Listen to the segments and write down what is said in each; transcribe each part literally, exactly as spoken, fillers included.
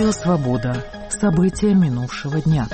Радио «Свобода». События минувшего дня.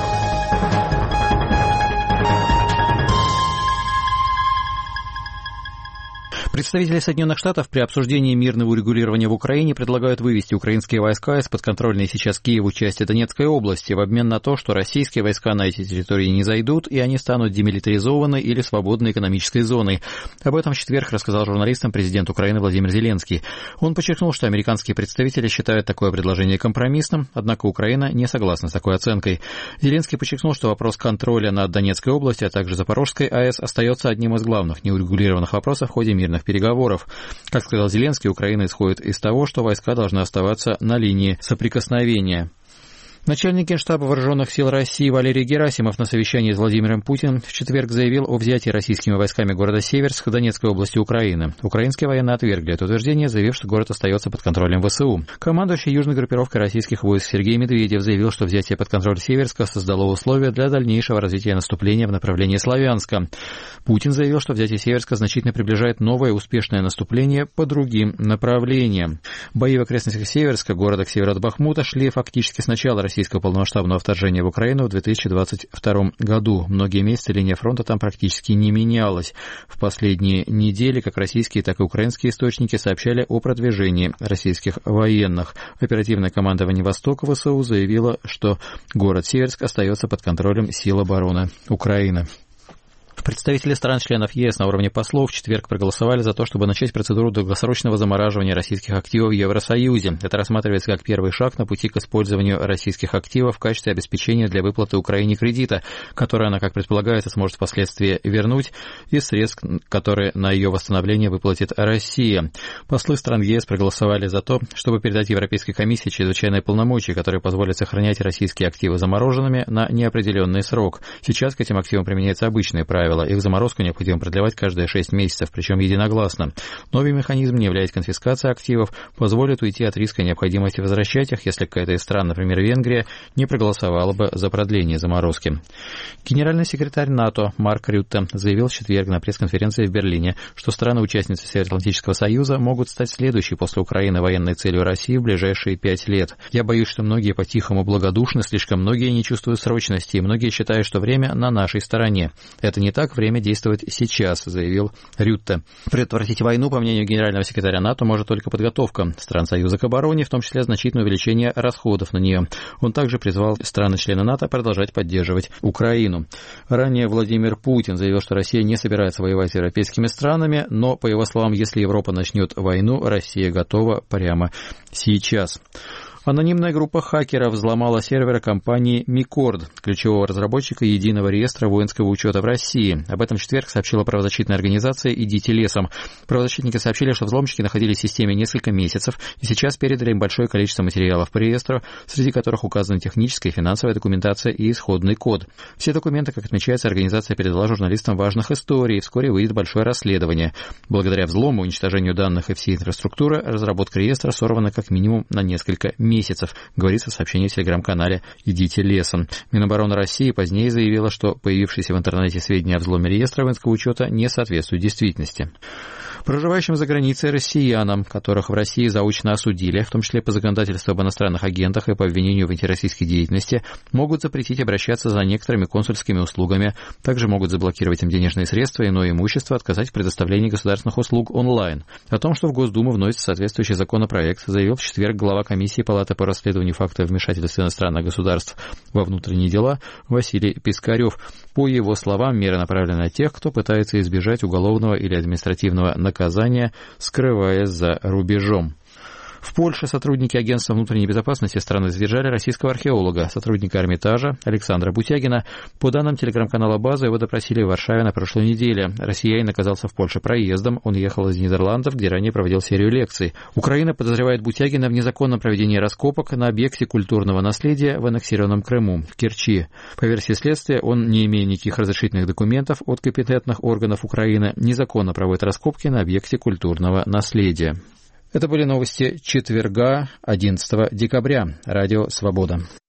Представители Соединенных Штатов при обсуждении мирного урегулирования в Украине предлагают вывести украинские войска из подконтрольной сейчас Киеву части Донецкой области в обмен на то, что российские войска на эти территории не зайдут, и они станут демилитаризованной или свободной экономической зоной. Об этом в четверг рассказал журналистам президент Украины Владимир Зеленский. Он подчеркнул, что американские представители считают такое предложение компромиссным, однако Украина не согласна с такой оценкой. Зеленский подчеркнул, что вопрос контроля над Донецкой областью, а также Запорожской АЭС остается одним из главных неурегулированных вопросов в ходе мирных переговоров. Как сказал Зеленский, Украина исходит из того, что войска должны оставаться на линии соприкосновения. Начальник Генштаба Вооруженных сил России Валерий Герасимов на совещании с Владимиром Путиным в четверг заявил о взятии российскими войсками города Северск Донецкой области Украины. Украинские военные отвергли это утверждение, заявив, что город остается под контролем ВСУ. Командующий южной группировкой российских войск Сергей Медведев заявил, что взятие под контроль Северска создало условия для дальнейшего развития наступления в направлении Славянска. Путин заявил, что взятие Северска значительно приближает новое успешное наступление по другим направлениям. Бои в окрестностях Северска, города к северу от Бахмута, шли фактически с начала российского полномасштабного вторжения в Украину в две тысячи двадцать втором году. Многие месяцы линия фронта там практически не менялась. В последние недели как российские, так и украинские источники сообщали о продвижении российских военных. Оперативное командование Востока ВСУ заявило, что город Северск остается под контролем сил обороны Украины. Представители стран-членов ЕС на уровне послов в четверг проголосовали за то, чтобы начать процедуру долгосрочного замораживания российских активов в Евросоюзе. Это рассматривается как первый шаг на пути к использованию российских активов в качестве обеспечения для выплаты Украине кредита, который она, как предполагается, сможет впоследствии вернуть из средств, которые на ее восстановление выплатит Россия. Послы стран ЕС проголосовали за то, чтобы передать Европейской комиссии чрезвычайные полномочия, которые позволят сохранять российские активы замороженными на неопределенный срок. Сейчас к этим активам применяются обычные правила. Их заморозку необходимо продлевать каждые шесть месяцев, причем единогласно. Новый механизм не является конфискацией активов, позволит уйти от риска необходимости возвращать их, если какая-то из стран, например, Венгрия, не проголосовала бы за продление заморозки. Генеральный секретарь НАТО Марк Рютте заявил в четверг на пресс-конференции в Берлине, что страны-участницы Североатлантического союза могут стать следующей после Украины военной целью России в ближайшие пять лет. Я боюсь, что многие по-тихому благодушны, слишком многие не чувствуют срочности, и многие считают, что время на нашей стороне. Это не так, время действовать сейчас, заявил Рютте. Предотвратить войну, по мнению генерального секретаря НАТО, может только подготовка стран Союза к обороне, в том числе значительное увеличение расходов на нее. Он также призвал страны-члены НАТО продолжать поддерживать Украину. Ранее Владимир Путин заявил, что Россия не собирается воевать с европейскими странами, но, по его словам, если Европа начнет войну, Россия готова прямо сейчас. Анонимная группа хакеров взломала серверы компании Микорд, ключевого разработчика единого реестра воинского учета в России. Об этом в четверг сообщила правозащитная организация «Идите лесом». Правозащитники сообщили, что взломщики находились в системе несколько месяцев и сейчас передали им большое количество материалов по реестру, среди которых указаны техническая и финансовая документация и исходный код. Все документы, как отмечается, организация передала журналистам важных историй, и вскоре выйдет большое расследование. Благодаря взлому, уничтожению данных и всей инфраструктуры, разработка реестра сорвана как минимум на несколько месяцев. месяцев, говорится в сообщении в телеграм-канале «Идите лесом». Минобороны России позднее заявила, что появившиеся в интернете сведения о взломе реестра воинского учета не соответствуют действительности. Проживающим за границей россиянам, которых в России заочно осудили, в том числе по законодательству об иностранных агентах и по обвинению в антироссийской деятельности, могут запретить обращаться за некоторыми консульскими услугами, также могут заблокировать им денежные средства и иное имущество, отказать в предоставлении государственных услуг онлайн. О том, что в Госдуму вносится соответствующий законопроект, заявил в четверг глава комиссии Палаты по расследованию фактов вмешательства иностранных государств во внутренние дела Василий Пискарев. По его словам, меры направлены на тех, кто пытается избежать уголовного или административного наказания, скрываясь за рубежом. В Польше сотрудники Агентства внутренней безопасности страны задержали российского археолога, сотрудника Эрмитажа Александра Бутягина. По данным телеграм-канала «База», его допросили в Варшаве на прошлой неделе. Россиянин оказался в Польше проездом. Он ехал из Нидерландов, где ранее проводил серию лекций. Украина подозревает Бутягина в незаконном проведении раскопок на объекте культурного наследия в аннексированном Крыму, в Керчи. По версии следствия, он, не имея никаких разрешительных документов от компетентных органов Украины, незаконно проводит раскопки на объекте культурного наследия. Это были новости четверга, одиннадцатого декабря. Радио «Свобода».